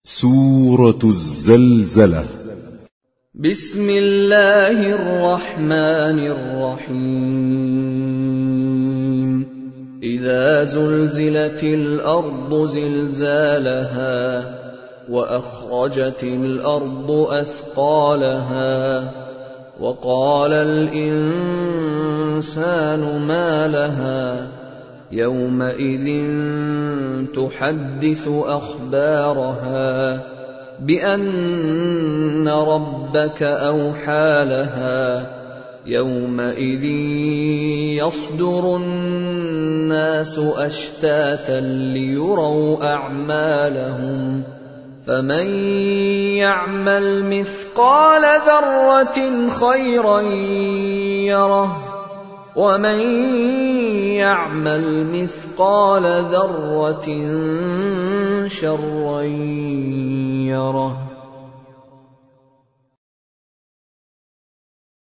سورة الزلزلة. بسم الله الرحمن الرحيم. إذا زلزلت الأرض زلزالها وأخرجت الأرض أثقالها وقال الإنسان ما لها يومئذ تحدث أخبارها بأن ربك أوحى لها يومئذ يصدر الناس أشتاتا ليروا أعمالهم فمن يعمل مثقال ذرة خيرا يره ومن يعمل مثقال ذرة شرا يره.